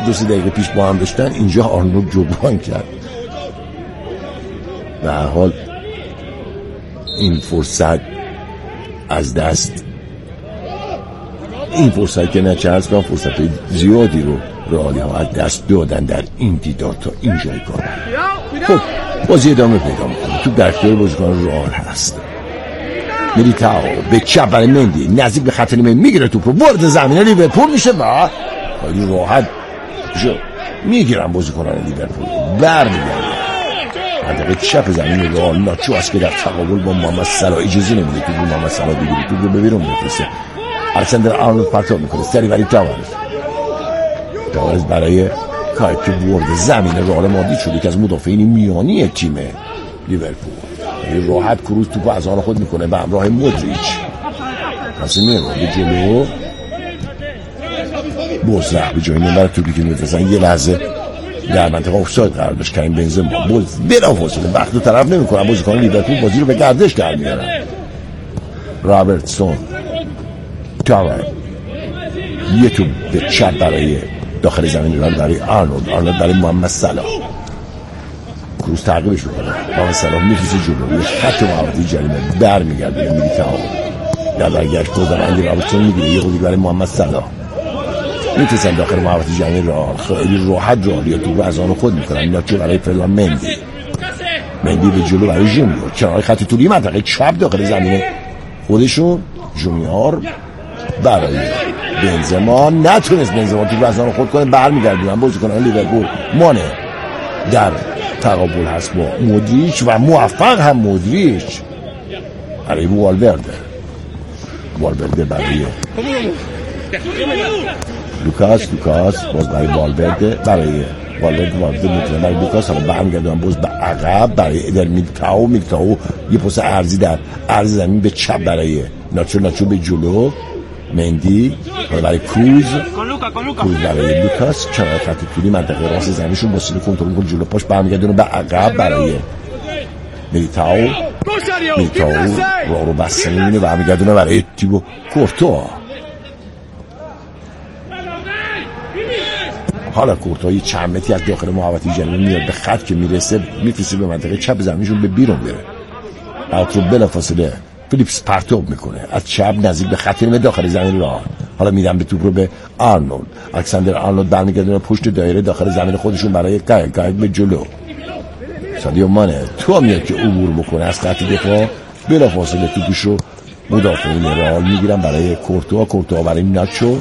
2-3 دقیقه پیش با هم داشتن، اینجا آرنولد جبران کرد. به هر حال این فرصت از دست، این فرصت که نچرز کنم فرصت زیادی رو رئالی ها از دست دادن در این دیدار تا اینجای کار. خب بازی ادامه پیدا میکنه. تو در اختیار بازیکن رئال هست. میلیتائو به چپ برای مندی، نزدیک به خط نیمه میگیره توپ رو، وارد زمین لیورپول میشه و خیلی راحت میگیرن بازیکنان لیورپول، برمیگردن منطقه چپ زمین رئال. ناچو است که در تقابل با محمد صلاح اجازه نمیده که محمد صلاح بگیره توپ رو به بیرون بفرسته. الکساندر آرنولد پرتاب میکنه سری برای تاورز برای کاری که وارد زمین رئال مادرید شده که از مدافعین میانی تیم لیورپول راحت کروز توپ از آن خود میکنه به همراه مودریچ. کاسمیرو به جلو، بوزرخ به جای نمبر توپی که میفرستن یه لحظه در منطقه اوفساید قرار داشت. کریم بنزما بلافاصله وقت رو طرف نمیکنه، بازیکن لیورپول بازی رو به گردش در میارن. رابرتسون، تاور، یه توپ به چپ برای داخل زمین رئال برای آرنولد برای محمد صلاح. کروز تعقیبش میکنه، محمد صلاح میفرسته جلو، یه خط محوطه جریمه برمیگرده میلیتائو در برگشت گذر اندی رابرتسون میگیره یه قدری برای محمد صلاح، میتونن داخل محوطه جریمه رئال خیلی راحت رئالیا توپ از آن خود میکنن. ناچو برای فرلان مندی به جلو برای جونیور، کنار خط طولی منطقه چپ داخل زمین خودشون. جونیور برای بنزما، نتونست بنزما توپ از آن خود کنه، برمیگردونن بازیکنان لیورپول. مانه در تقابل هست با مودریچ و موفق هم مودریچ برای والورده برای لوکاس باز برای والورده میتونه برای لوکاس، اما برمیگردونن باز به عقب برای ادر میلیتائو یه پاس ارضی در عرض زمین به چپ برای ناچو به جلو، مندی برای کروز برای لوکاس، کنار خط طولی منطقه راست زمینشون با سینه کنترل می‌کنه جلو پاش، برمیگردونه به عقب برای میلیتائو رو بسته می‌بینه، برمیگردونه برای تیبو کورتوا. حالا کورتوا یه چند متری از داخل محوطه جریمه میاد به خط که میرسه، میفرسته به منطقه چپ زمینشون به بیرون بره. اوترو بلافاصله فیلیپس پرتاب میکنه از چپ نزدیک به خط نیمه داخل زمین رئال. حالا میدن به توپ رو به آرنولد. الکساندر آرنولد برمیگردونه پشت دایره داخل زمین خودشون برای قاید به جلو. سادیو مانه تو میاد که عبور بکنه از خط دفاع، بلافاصله توپش رو مدافعین رئال میگیرن برای کورتوا برای ناچو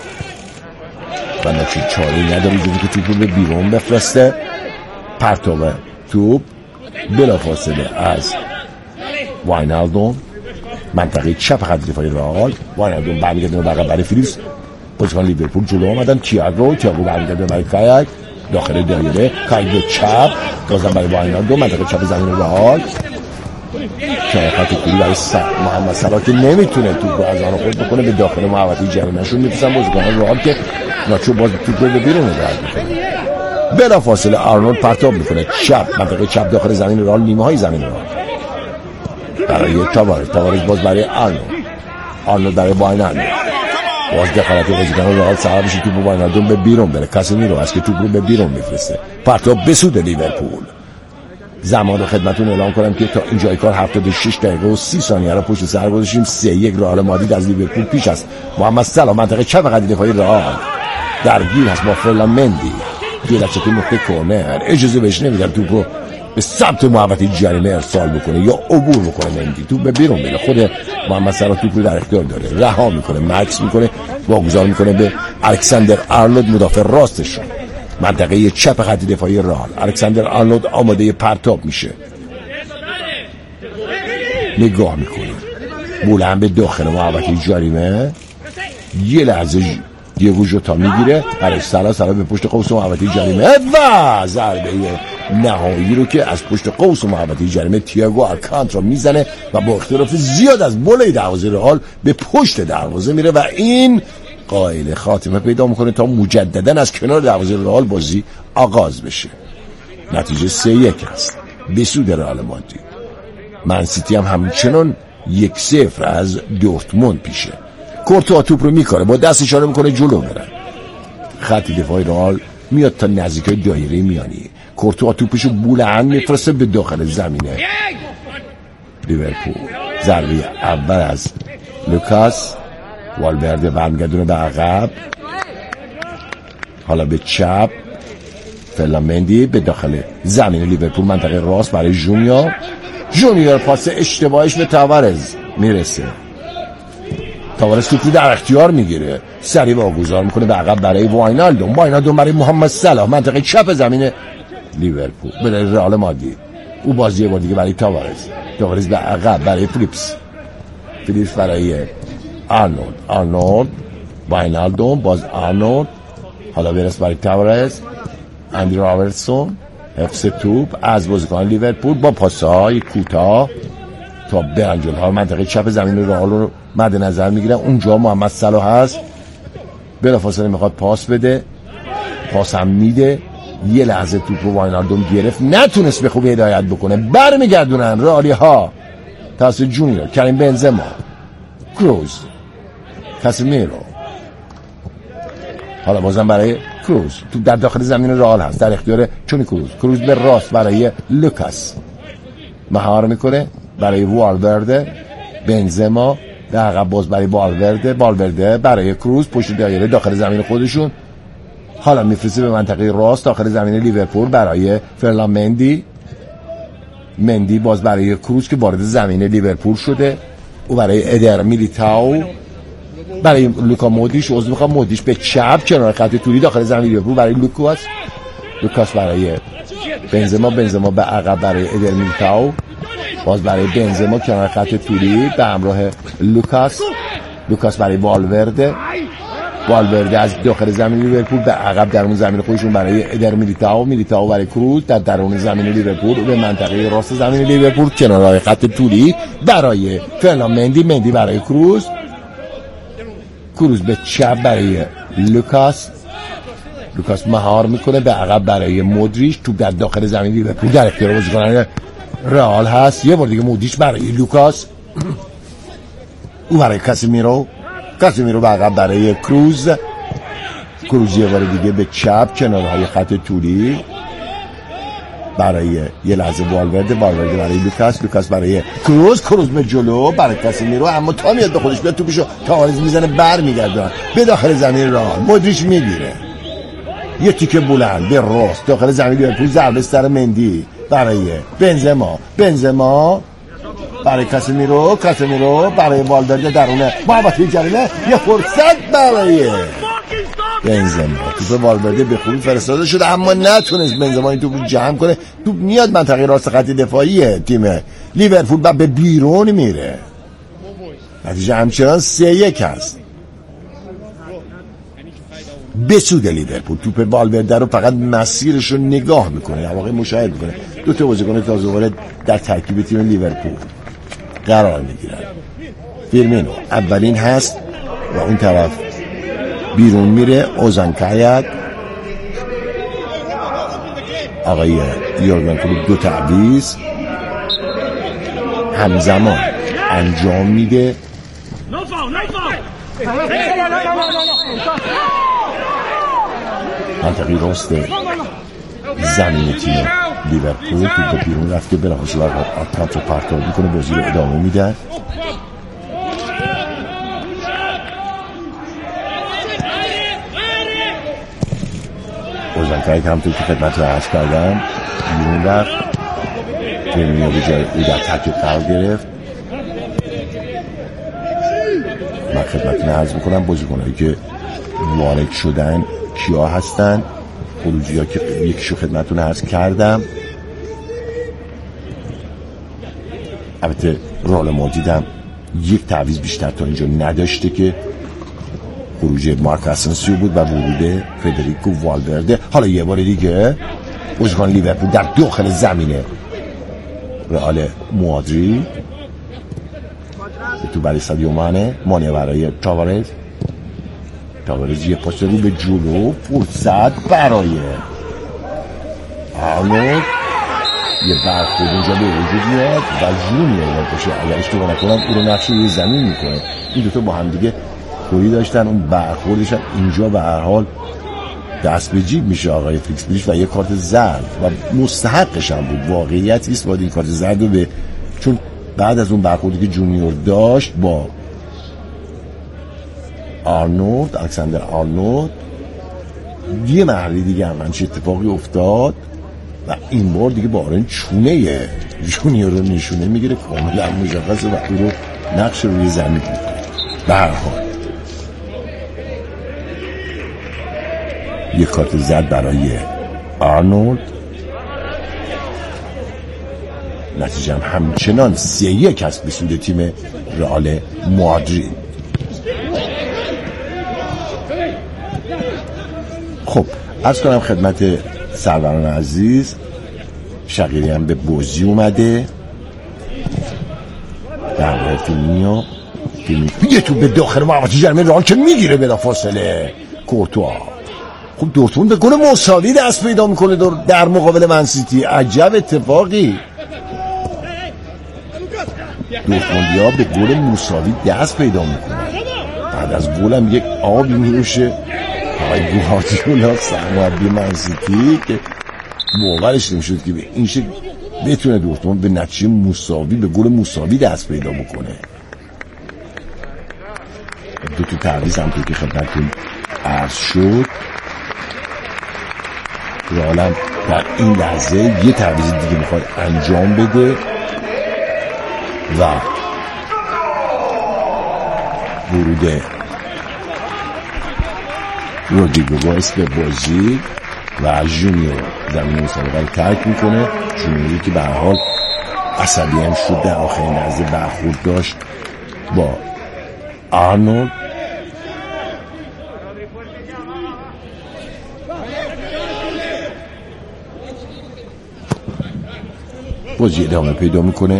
و ناچو چاری نداره جوری که توپ رو به بیرون بفرسته. پرتاب توپ بلافاصله از واینالدوم منطقه چپ خط دفاعی رئال. واینالدوم برمیگردونه برای فیلیپس، بازیکن لیورپول جلو آمدن. تییاگو برمیگردونه برای کایک داخل دایره، کایک به چپ بازم برای واینالدوم منطقه چپ زمین رئال، که خط طولی برای محمد صلاح که نمیتونه توپ رو از آن خود بکنه به داخل محوطه جریمه‌شون میفرستن بازیکنان رئال که ناچو باز توپ رو به بیرون درد میکنه. بلافاصله آرنولد پرتاب میکنه چپ منطقه چپ داخل زمین رئال، نیمه های زمین رئال برای تاوارز باز برای آرنولد برای واینالدوم، باز دخالت بازیکنان رئال سبب میشه توپ واینالدوم به بیرون بره. کاسمیرو است که توپ رو به بیرون میفرسته. پرتاب به سود لیورپول. زمان رو خدمتتون اعلام کنم که تا اینجای کار 76 دقیقه و 30 ثانیه را پشت سر گذاشتیم. 3-1 رئال مادرید از لیورپول پیش است. محمد صلاح منطقه چپ خط دفاعی رئال درگیر هست با فرلان مندی، یه لحظه نقطه کورنر اجازه بهش نمیدن توپ رو به سمت محوطه جریمه ارسال بکنه یا عبور بکنه. مندی توپ به بیرون میره، خود محمد صلاح توپ رو در اختیار داره، رها میکنه، مکس میکنه، واگذار میکنه به الکساندر آرنولد مدافع راستش منطقه چپ خط دفاعی رئال. الکساندر آرنولد آماده پرتاب میشه، نگاه میکنه، بلند به داخل محوطه جریمه، یه لحظه دیگو ژوتا میگیره، صلاح به پشت قوس محوطه جریمه و ضربه نهایی رو که از پشت قوس محوطه جریمه تییاگو آلکانتارا میزنه و با اختلاف زیاد از بالای دروازه رئال به پشت دروازه میره و این قائل خاتمه پیدا میکنه تا مجددا از کنار دروازه رئال بازی آغاز بشه. نتیجه 3-1 است به سود رئال مادرید. منسیتی هم همچنان 1-0 از دورتموند پیشه. کورتوا توپ رو میکاره، با دست اشاره میکنه جلو برن. خط دفاعی رئال میاد تا نزدیکای دایره میانی. کورتوا توپشو بلند میفرسته به داخل زمینه. لیورپول ضربه اول از لوکاس، والورده برمیگردونه به عقب، حالا به چپ، فرلامندی به داخل زمین لیورپول منطقه راست برای جونیور پاس اشتباهش به تاوارز میرسه. تاوارز توپ در اختیار میگیره، سریع واگذار میکنه به عقب برای واینالدوم برای محمد صلاح منطقه چپ زمین لیورپول برای رئال مادرید. او بازی یه بار دیگه برای تاوارز به عقب برای فلیپس برای آرنولد واینالدوم، باز آرنولد، حالا برس برای تاوارز، اندی رابرتسون، حفظ توپ از بازیکن لیورپول با پاس‌های کوتاه تا برنجل ها منطقه چپ زمین رئال رو مد نظر میگیره. اونجا محمد صلاح هست، بلافاصله میخواد پاس بده، پاس هم میده، یه لحظه توپ رو واینالدوم گرفت، نتونست به خوبی هدایت بکنه. برمیگردونن رئالی ها توسط جونیور، کریم بنزما، کروز، کاسمیرو، حالا بازم برای کروز، تو در داخل زمین رئال هست، در اختیار چونی کروز به راست برای لوکاس، مهار میکنه برای والورده، بنزما در عقب باز برای والورده برای کروز پشت دایره داخل زمین خودشون، حالا میفرسته به منطقه راست داخل زمین لیورپول برای فرلامندی، مندی باز برای کروز که وارد زمین لیورپول شده، او برای ادر میلیتائو، برای لوکا مودریچ به چپ کنار خط طولی داخل زمین لیورپول برای لوکاس برای بنزما به عقب برای ادر میلیتائو، باز برای بنزما کنار خط طولی به همراه لوکاس برای والورده از داخل زمین لیورپول به عقب درون زمین خودشون برای ادر میلیتائو برای کروز در درون زمین لیورپول به منطقه راست زمین لیورپول کنار خط طولی برای فرلامندی برای کروز به چپ برای لوکاس مهار میکنه به عقب برای مودریچ، توپ در داخل زمین لیورپول در اختیار بازیکنان رئال هست. یه بار دیگه مودریچ برای لوکاس، او برای کاسمیرو به عقب برای کروز یه بار دیگه به چپ کنارهای خط طولی برای یه لحظه والورده برای لوکاس برای کروز به جلو برای کاسمیرو، اما تا میاد به خودش بیاد توپشو تاوارز میزنه برمیگردن به داخل زمین رئال. مودریچ میگیره، یه تیکه بلند به راست داخل زمین لیورپول، ضربه سر مندی برای بنزما برای کاسمیرو برای والورده درونه محوطه جریمه، یه فرصت برای بنزما، توپ والورده به خوبی فرستاده شده اما نتونست بنزما این توپ جمع کنه. توپ میاد منطقه راست خط دفاعی تیم لیورپول و به بیرون میره. نتیجه همچنان 3-1 هست به سود لیورپول. توپ والورده رو فقط مسیرش رو نگاه میکنه، در واقع مشاهده میکنه. دو تا بازیکن تازه وارد در ترکیب تیم لیورپول قرار میگیرن. فیرمینو اولین هست و اون طرف بیرون میره. اوزان کایت، آقای یورگن کلوپ 2 تعویض همزمان انجام میده. منطقی راست زمین تیم لیورپول توپ بیرون رفته، بلافاصله اطراف رو پرتاب میکنه، بازی رو ادامه میده. اوزانکایت همونطور که خدمت رو عرض کردم بیرون رفت، فیرمینو به جای او در ترکیب قرار گرفت. من خدمتتون عرض میکنم بازیکنایی که وارد شدن کیا هستن، خروجی ها که یکیشو خدمتتون عرض کردم. البته رئال مادرید هم یک تعویض بیشتر تا اینجا نداشته که خروج مارک اسنسیو بود و ورود فدریکو والورده. حالا یه بار دیگه بازیکن لیورپول در داخل زمینه رئال مادرید، تو برای سادیو مانه برای تاوارز یه پاس رو به جلو، فرصت برای آرنولد، یه برخورد اینجا به وجود میاد و جونیور باشه اگر اشتباه نکنم او رو نقش روی زمین میکنه. این دوتا با هم دیگه خوری داشتن، اون برخوردش اینجا به هر حال دست به جیب میشه آقای فیکس و یه کارت زرد و مستحقش هم بود. واقعیت نیست باید این کارت زرد رو به، چون بعد از اون برخوردی که جونیور داشت با آرنولد، الکساندر آرنولد، یه مرحله دیگه هم چه اتفاقی افتاد و این بار دیگه با آرن چونه جونیور رو نشونه میگیره کاملا مشخصه و او رو نقش روی زمین میکنه. به هر حال یک کارت زد برای آرنولد، نتیجه هم همچنان 3-1 است به سود تیم رئال مادرید. خب عرض کنم خدمت سروران عزیز، شقیری هم به بازی اومده در واقع فیلمی یه تو به داخل محوطه جرمه رئال که میگیره بلا فاصله کورتوا. خب دورتموند به گل مساوی دست پیدا میکنه در مقابل منسیتی. عجب اتفاقی، دورتموندیا به گل مساوی دست پیدا میکنه. بعد از گل هم یک آبی میروشه آقای گواردیولا سرمربی منسیتی که باورش نمیشد که به این شکل بتونه دورتموند به نتیجه مساوی، به گل مساوی دست پیدا بکنه. دو تا تعویض هم که خدمتتون عرض شد، رئال در این لحظه یه تعویض دیگه میخواد انجام بده و ورود رودریگو باعث به بازی و جونیور زمین مسابقه رو ترک میکنه. جونیوری که به هر حال عصبی هم شد در آخرین لحظه برخورد داشت با آرنولد. بازی ادامه پیدا میکنه.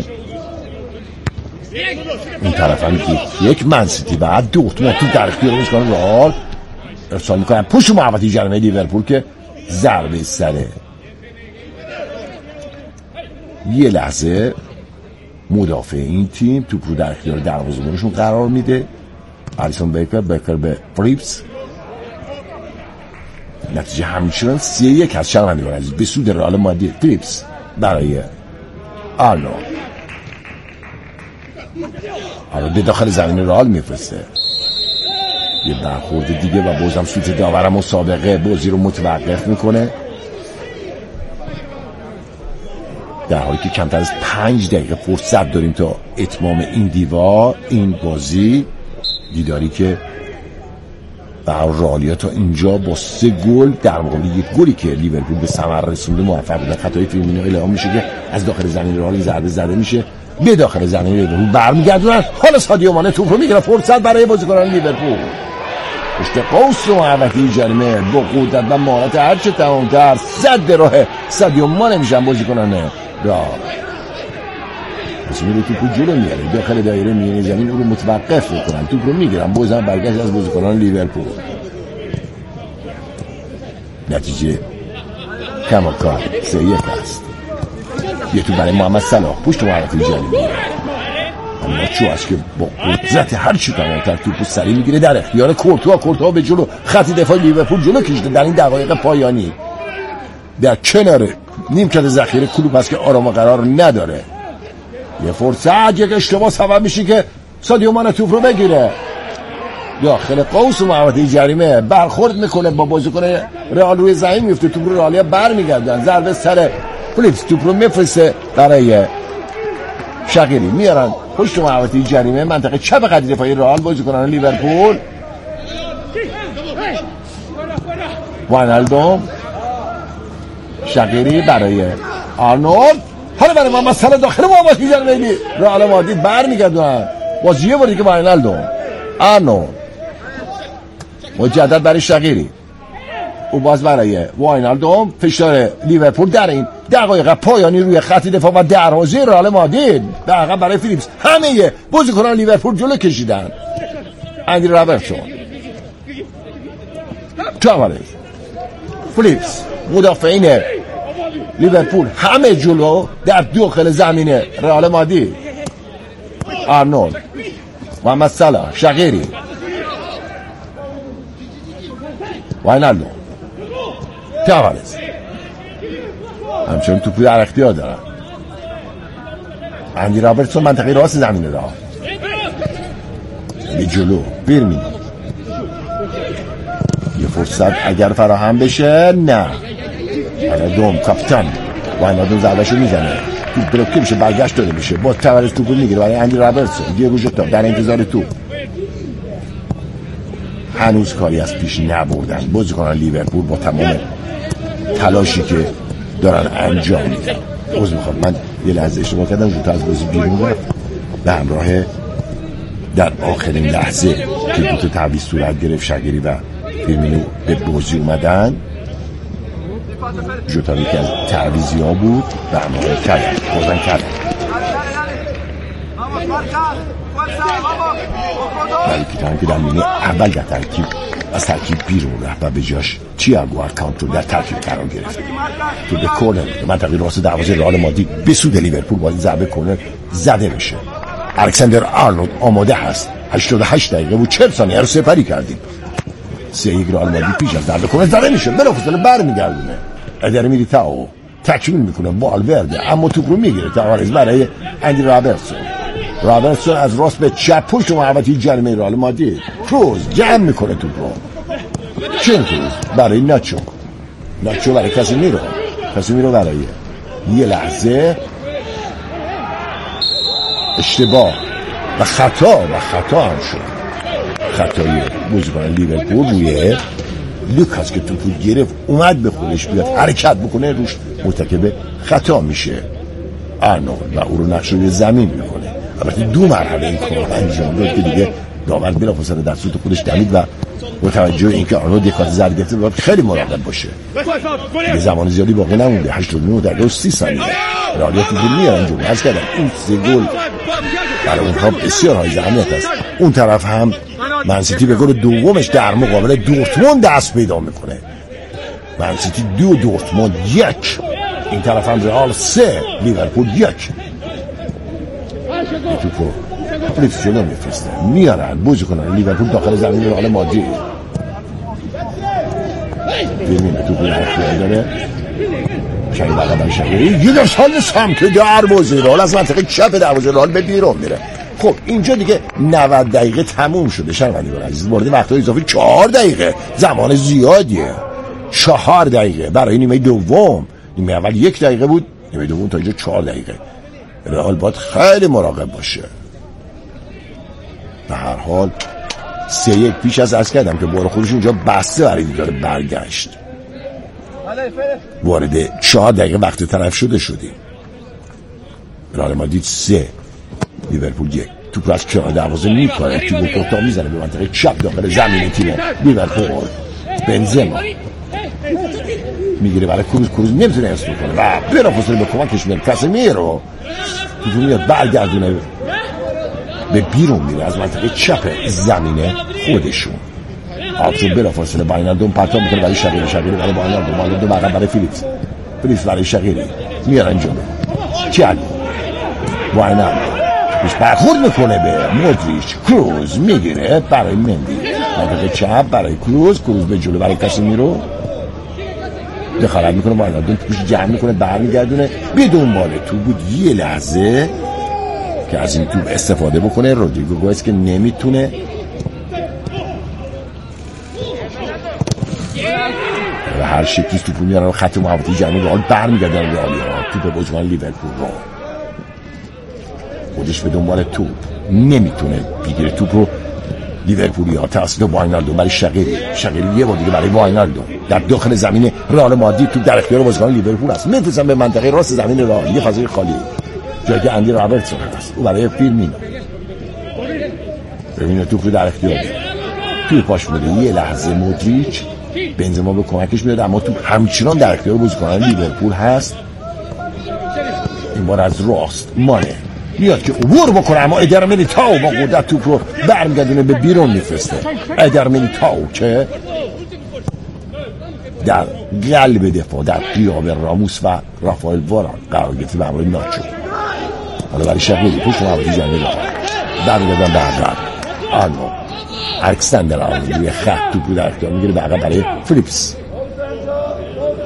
این طرف هم یک منسیتی بعد دورتموند تو در اختیار میکنه رئال ارسال میکنه پشت محوطه جرمه لیورپول که ضربه سره. یه لحظه مدافع این تیم توپ رو در اختیار دروازه‌بانشون قرار میده. الیسون بیکر به فریپس. نتیجه همچنان 3-1 از شنوندگان عزیز به سود رئال مادرید. فریپس برای آرنولد به داخل زمین رئال میفرسته. یه برخورد دیگه و بازم سوت داور مسابقه بازی رو متوقف میکنه، در حالی که کمتر از 5 دقیقه فرصت داریم تا اتمام این بازی. دیداری که رئالیا تا اینجا با 3 گل در مقابل 1 گلی که لیورپول به ثمر رسونده موفق بودن. خطای فیرمینو اعلام میشه که از داخل زمین رئال ضربه زده میشه، به داخل زمین لیورپول برمیگردونن. حالا سادیو مانه توپ رو میگیره، فرصت برای بازیکنان لیورپول پشت قوس محوطه جریمه با قدرت و مهارت هرچه تمام‌تر زد راه سادیو مانه میشن بازیکنان رئال. میره توپ جلو میاره داخل دایره میانه زمین، او رو متوقف میکنن، توپ رو میگیرن، بازم برگشت از بازیکنان لیورپول. نتیجه کماکان 3-1 است. یه توپ برای محمد صلاح پشت محوطه جریمه، اما چو است که با قدرت هر چی تمام‌تر توپو سری میگیره در اختیار کورتوا به جلو خط دفاع لیورپول جلو کشیده. در این دقایق پایانی در کنار نیمکت ذخیره کلوب هست که آرام قرار نداره. یه فرصت، یک اشتباه سبب میشه که سادیو مانه توپ رو بگیره داخل قوس محوطه جریمه، برخورد میکنه با بازیکن رئال روی زمین میفته، توپ رو رئالیا برمیگردن. ضربه سر فلیپس توپ رو میفرسته برای شقیری، میارن پشت محوطه جریمه منطقه چپ خط دفاعی رئال. بازیکنان لیورپول واینالدوم، شقیری برای آرنولد، حالا برای محمد صلاح داخل محوطه جریمه رئال مادرید برمیگردن. بازی یه باری که واینالدوم، آرنولد مجدد برای شقیری، او باز برای واینالدوم. فشار لیورپول در این دقایق پایانی روی خط دفاع و دروازه رئال مادرید به عقب برای فیلیپس. همه بازیکنان لیورپول جلو کشیدن. اندری رابرتسون، تاوارز، فیلیپس، مدافعین لیورپول همه جلو در داخل زمین رئال مادرید. آرنولد، محمد صلاح، شقیری، واینالدوم، توارز همچنین توپو در اختیار دارن. اندی رابرتسون منطقه راست زمین راه به جلو برمینی یه فرصت اگر فراهم بشه. نه ونالدوم کاپیتان ونالدوم ضربه‌شو میزنه توپ بلوکه میشه برگشت داده میشه با توارز توپو میگیره برای اندی رابرتسون. دیگو ژوتا در انتظار توپ. هنوز کاری از پیش نبردن بازیکنان لیورپول با تمام تلاشی که دارن انجام میدن. عذر میخوام من یه لحظه اشتباه کردم. ژوتا از بازی بیرون رفت به همراه در آخرین لحظه که دوتا تعویض صورت گرفت شقیری و فیرمینو به بازی اومدن. ژوتا یکی از تعویضی ها بود به همراه بازن کرد ملکیتان که در نیمه اول در ترکیب از ترکیب بیرون رفت و به جاش تییاگو آلکانتارا در ترکیب قرار گرفت. تو به کورنر منطقه راست دروازه رئال مادرید به سود لیورپول با این ضربه کورنر زده میشه. الکساندر آرنولد آماده هست. 88 دقیقه بود 40 ثانیه رو سپری کردیم. 3-1 رئال مادرید پیش از ضربه کورنر زده میشه. بلافاصله برمیگردونه. ادر میلیتائو تکمیل میکنه والورده اما توپ رو میگیره. توارز برای اندی رابرتسون از راست به چپ پشت محوطه جریمه رئال مادرید. کروز جمع میکنه توپ رو. چین کروز برای ناچو برای کاسمیرو برای یه لحظه اشتباه و خطا هم شد. خطای بازیکن لیورپول روی لوکاس که توپو گرفت اومد به خودش بیاد حرکت بکنه روش مرتکب خطا میشه. آرنولد و او رو نقش روی زمین میکنه. البته 2 مرحله این کار انجام داد که دیگه داور بلافاصله در صورت خودش دوید و با توجه اینکه آرنولد یک کارت زرد گرفته باید خیلی مراقب باشه. به زمان زیادی باقی نمونده. 89 دقیقه و 30 ثانیه رئال توپو میارن جلو. عرض کردم این 3 گل برای اونها بسیار های اهمیت است. اون طرف هم منسیتی به گل دومش در مقابل دورتموند دست پیدا میکنه. منسیتی 2 دورتموند 1. این طرف هم رئال 3 لیورپول 1. توپو پلیس جلو میفرسته میارن بازیکنان لیورپول داخل زمین رئال مادرید. ببینید توپو اختیار داره شقیری برای شقیری یه در سال سمت دروازه رئال از منطقه چپ دروازه رئال به بیرون میره. خب اینجا دیگه 90 دقیقه تموم شده. شنوندگان عزیز وارد وقت‌های اضافی 4 دقیقه زمان زیادیه. 4 دقیقه برای نیمه دوم. نیمه اول 1 دقیقه بود. نیمه دوم تا اینجا 4 دقیقه. رئال باید خیلی مراقب باشه. به هر حال 3-1 پیش از عرض کردم که بار خودش اونجا بسته برای دیدار برگشت. وارد 4 دقیقه وقت طرف شدیم. رئال مادرید 3 لیورپول 1. توپ از کنار دروازه میپره توپ کوتا میزنه به منطقه چپ داخل زمین تیم لیورپول. بنزما میگیره برای کروز نمیتونه اسم کنه و بلافاصله به کمکش میاد کاسمیرو توپ میاد برگردونه به بیرون میره از منطقه چپ زمینه خودشون. آبتون بلافاصله ونالدوم پرتاب میکنه برای شقیری برای ونالدوم عقب برای فیلیپس برای شقیری میارن جلو. تییاگو ونالدوم پیش برخورد میکنه به مودریچ. کروز میگیره برای مندی منطقه چپ برای کروز به جلو برای کاسمیرو دخالت میکنه. ونالدوم پیش جمع میکنه برمیگردونه به دنبال توپ بود. یه لحظه که از این توپ استفاده بکنه رودریگو گوئز که نمیتونه و هر شکلی توپو میارن خط محوطه جریمه رئال برمیگردن رئالیا. توپ بازیکن لیورپول رو خودش به دنبال توپ نمیتونه بگیره توپ رو. لیورپولیا توسط ونالدوم برای شقیری یه بار دیگه برای ونالدوم در داخل زمین رئال مادرید توپ در اختیار بازیکن لیورپول است. میفرستن به منطقه راست زمین رئال. یه فضای خالی جایی که اندی رابرتسون هست او برای فیرمینو. ببینه توپ رو در اختیار توی پاش بوده. یه لحظه مودریچ بنزما به کمکش میاد اما توپ همچنان در اختیار بازیکنان لیورپول هست. این بار از راست مانه میاد که عبور بکنه اما ادر میلیتائو با قدرت توپ رو برمیگردونه به بیرون میفرسته. ادر میلیتائو که در قلب دفاع در غیاب راموس و رافائل واران قرار گرفته به همراه ناچو. حالا برای شقیری پشت محوطه جریمه برمیگردن به عقب. الکساندر آرنولد روی خط توپ رو در اختیار میگیره به عقب برای فیلیپس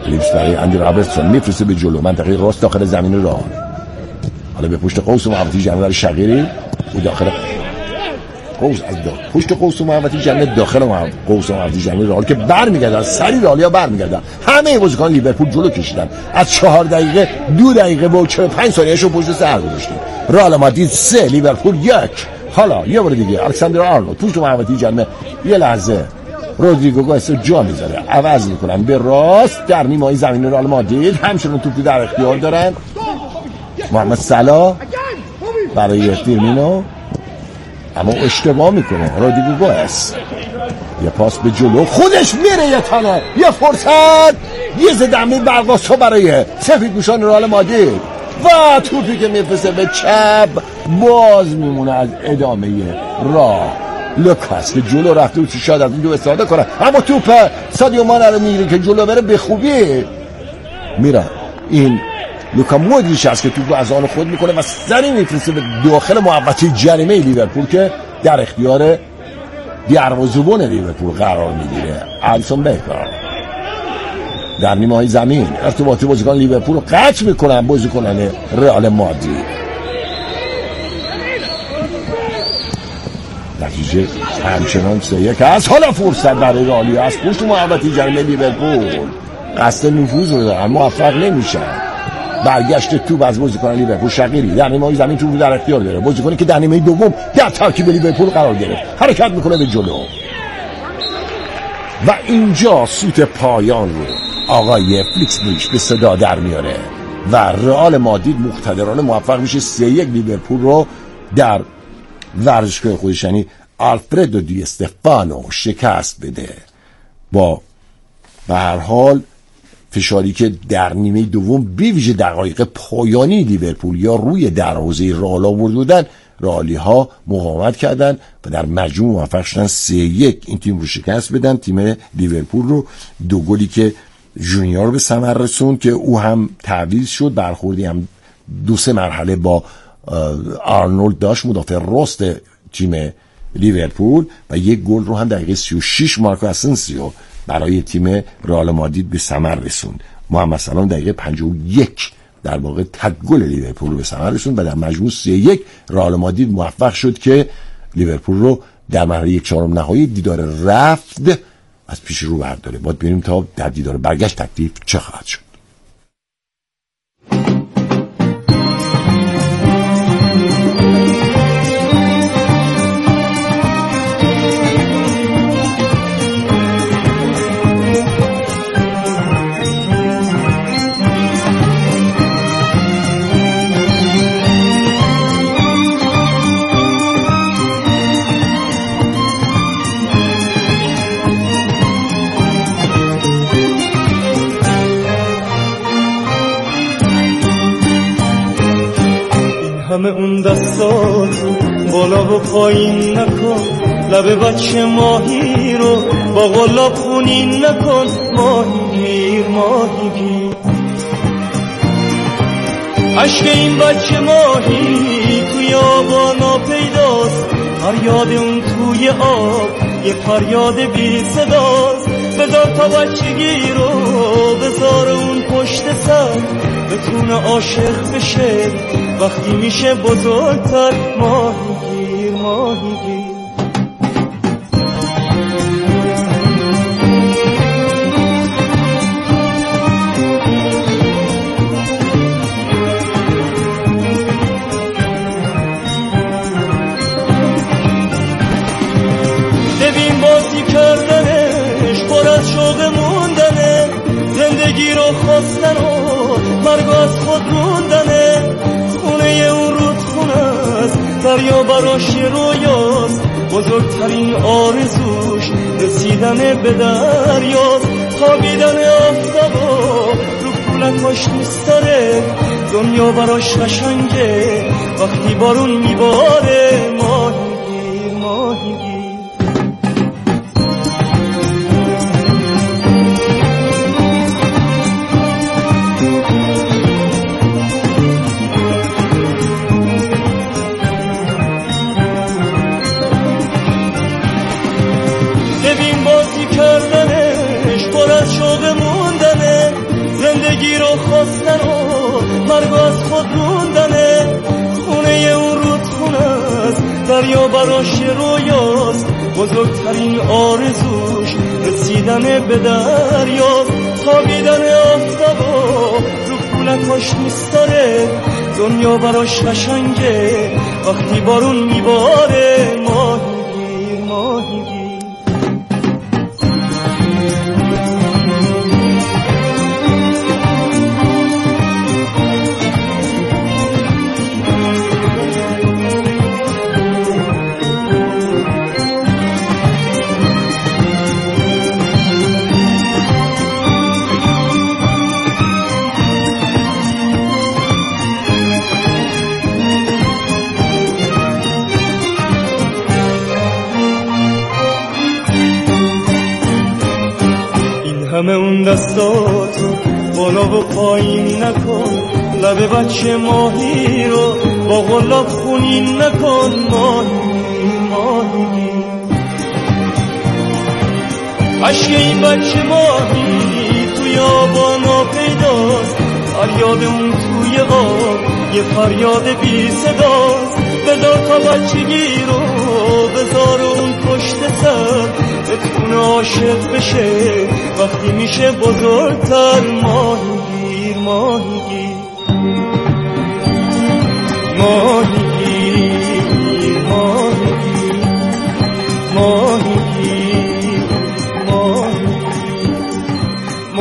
فیلیپس برای اندی رابرتسون میفرسته به جلو منطقه راست داخل زمین رئال. حالا به پشت قوس محوطه جریمه برای شقیری و داخل قوس از پشت قوس محوطه جریمه داخل قوس محوطه جریمه رئال که برمیگردن سری رئالیا برمیگردن. همه بازیکن لیورپول جلو کشیدن. از 4 دقیقه 2 دقیقه و 45 ثانیه‌شو پشت سر گذاشتیم. رئال مادرید 3 لیورپول 1. حالا یه بار دیگه الکساندر آرنولد پشت محوطه جریمه یه لحظه رودریگو گوئس جا میذاره عوض میکنن به راست در نیمه زمین رئال مادرید. همچنان توپ در اختیار دارن. محمد صلاح برای فیرمینو اما اشتباه میکنه. رودریگو گوئس یه پاس به جلو خودش میره یه تانه یه فرصت یه زدمه برقاسا برای سفیدپوشان رئال مادرید و توپی که میفرسته به چپ باز میمونه از ادامه راه. لوکاس که جلو رفته و شاید از این دو استفاده کنه اما توپ سادیو مانه رو میگیره که جلو بره به خوبی میره. این لوکا مودریچ است که توپ رو از آن خود میکنه و سری میفرسته به داخل محوطه جریمه لیورپول که در اختیار دروازه‌بان لیورپول قرار میگیره. الیسون بیکر در نیمه‌های زمین ارتباطی بازیکن لیورپول رو قطع میکنن بازیکنان رئال مادرید. نتیجه همچنان 3-1 است. حالا فرصت برای رئالیا از پشت محوطه جریمه لیورپول قصد نفوذ رو دارن موفق نمیشن. برگشت توپ از بازیکن لیورپول شقیری در نیمه‌های زمین توپ در اختیار داره. بازیکنی که در نیمه دوم در ترکیب لیورپول قرار گرفت حرکت میکنه به جلو و اینجا سوت پایان رو آقای فلیکس بریش به صدا در میاره و رئال مادرید مقتدرانه موفق میشه 3-1 لیورپول رو در ورزشگاه خودش یعنی آلفردو دی استفانو شکست بده. با به هر حال فشاری که در نیمه دوم به ویژه دقایق پایانی لیورپول یا روی دروازه رئال آورده بودن رئالی ها مقاومت کردن و در مجموع موفق شدن 3-1 این تیم رو شکست بدن. تیم لیورپول رو 2 گلی که جونیور به ثمر رسوند که او هم تعویض شد برخوردی هم 2-3 مرحله با آرنولد داشت مدافع راست تیم لیورپول و 1 گل رو هم دقیقه 36 مارکو اسنسیو برای تیم رئال مادرید به ثمر رسوند. محمد صلاح دقیقه 51 در واقع تک گل لیورپول رو به ثمر رسوند و در مجموع 3-1 رئال مادرید موفق شد که لیورپول رو در مرحله 1/4 نهایی دیدار رفت از پیش رو برداره. باید ببینیم تا در دیدار برگشت تکلیف چه خواهد شد. همه اون دستاتو بالا و پایین نکن لب بچه ماهی رو با قلاب خونین نکن ماهی گیر عشق این بچه ماهی توی آبانا پیداست فریاد اون توی آب یه فریاد بی صداست بذار تا بچگی رو بذار اون پشت سر بتونه عاشق بشه وقتی میشه بزرگتر ماهی گیر ببین بازی کردنش پر از شوق موندنه زندگی رو خواستن و مرگ از خود موندنه خونه اون رودخونه است دریا براش رویاست بزرگترین آرزوش رسیدن به دریاست خوابیدن آفتابا رو کولکاش دوست داره دنیا براش قشنگه وقتی بارون میباره ماهی گیر خواستن و مرگ از خود روندنه. خونه اون رودخونه است، دریا براش رویاست، بزرگترین آرزوش رسیدن به دریاست. خوابیدن آفتابا رو کولکاش میستاره، دنیا براش قشنگه وقتی بارون میباره. ماهیگیر ماهیگیر همه اون دستاتو بالا و پایین نکن، لب بچه ماهی رو با غلاب خونین نکن. ماهی ماهی عشق این بچه ماهی توی آبانا پیداست، فریاد اون توی آب یه فریاد بی صداست. بذار تا بچگی رو بذار اون پشت سر، بتونه عاشق بشه وقتی میشه بزرگتر. ماهیگیر ماهیگیر ماهیگیر ماهیگیر ماهیگیر ماهیگیر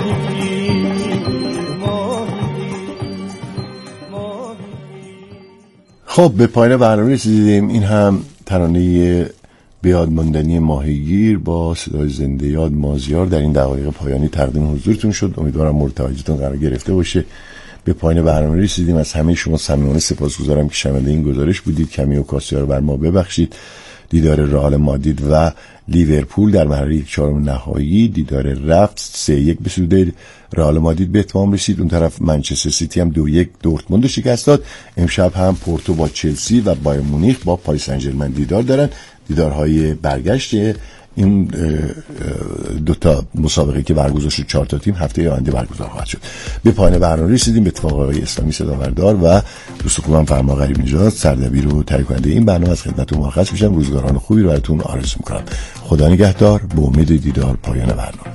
ماهیگیر. خب به پایان برنامه رسیدیم. این هم ترانه به یاد ماندنی ماهیگیر با صدای زنده یاد مازیار در این دقایق پایانی تقدیم حضورتون شد. امیدوارم مورد توجهتون قرار گرفته باشه. به پایان برنامه رسیدیم. از همه شما صمیمانه سپاسگزارم که شنونده این گزارش بودید. کمی و کاسیا رو بر ما ببخشید. دیدار رئال مادرید و لیورپول در مرحله 4 نهایی دیدار رفت 3-1 به سود رئال مادرید به اتمام رسید. اون طرف منچستر سیتی هم 2-1 دورتموند رو شکست داد. امشب هم پورتو با چلسی و بایر مونیخ با پاریس سن ژرمن دیدار دارن. دیدارهای برگشت این دوتا مسابقه که برگزار شد 4 تا تیم هفته آینده برگزار خواهد شد. به پایان برنامه رسیدیم. به اتفاق آقای اسلامی صداوردار و دوست خوبم فرما غریب نژاد سردبیر و تهیه کننده این برنامه از خدمتتون مرخص میشم. روزگاران خوبی رو براتون آرزو میکنم. خدا نگهدار. به امید دیدار پایان برنامه.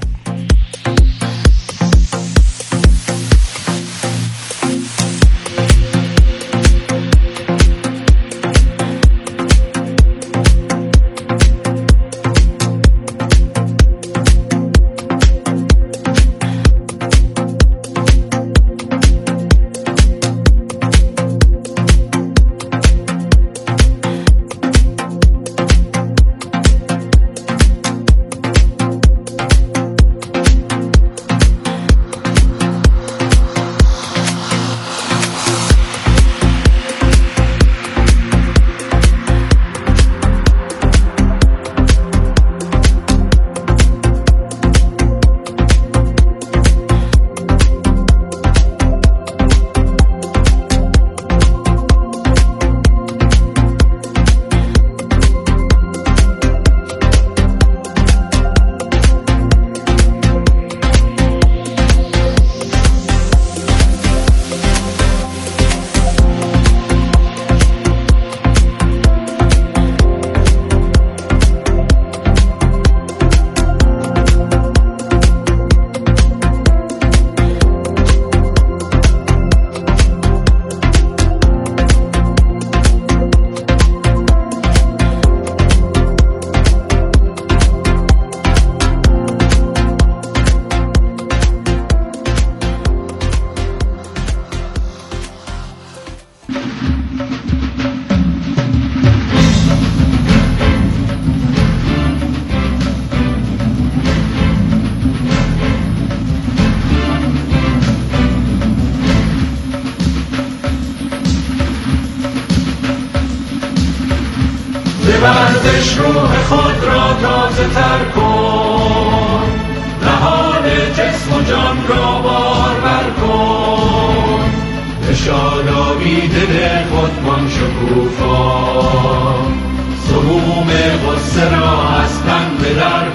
ورزش روح خود را تازه تر کن، نهاد جسم و جان را بارور کن، به شادابی دل خود کن شکوفا، سموم غصه را از تن بدر